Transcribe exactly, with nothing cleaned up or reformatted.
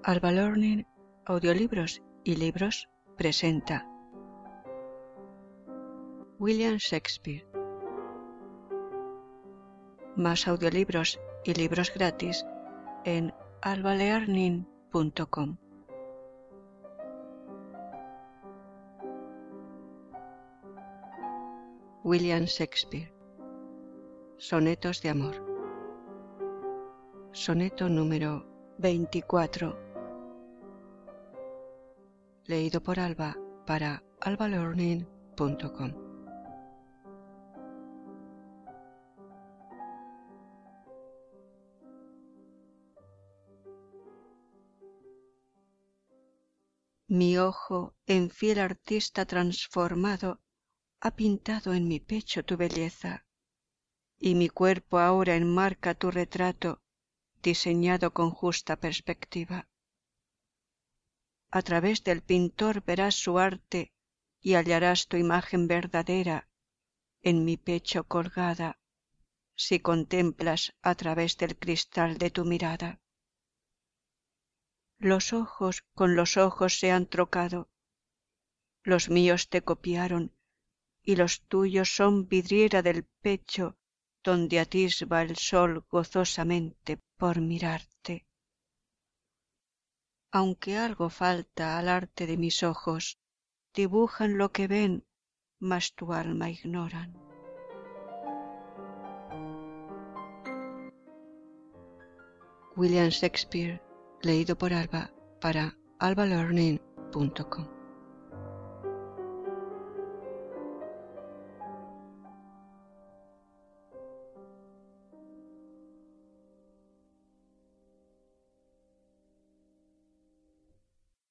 Alba Learning, Audiolibros y Libros presenta William Shakespeare. Más audiolibros y libros gratis en alba learning punto com. William Shakespeare. Sonetos de amor. Soneto número veinticuatro. Leído por Alba para alba learning punto com. Mi ojo, en fiel artista transformado, ha pintado en mi pecho tu belleza, y mi cuerpo ahora enmarca tu retrato, diseñado con justa perspectiva. A través del pintor verás su arte y hallarás tu imagen verdadera en mi pecho colgada, si contemplas a través del cristal de tu mirada. Los ojos con los ojos se han trocado, los míos te copiaron y los tuyos son vidriera del pecho donde atisba el sol gozosamente por mirarte. Aunque algo falta al arte de mis ojos, dibujan lo que ven, mas tu alma ignoran. William Shakespeare, leído por Alba para alba learning punto com.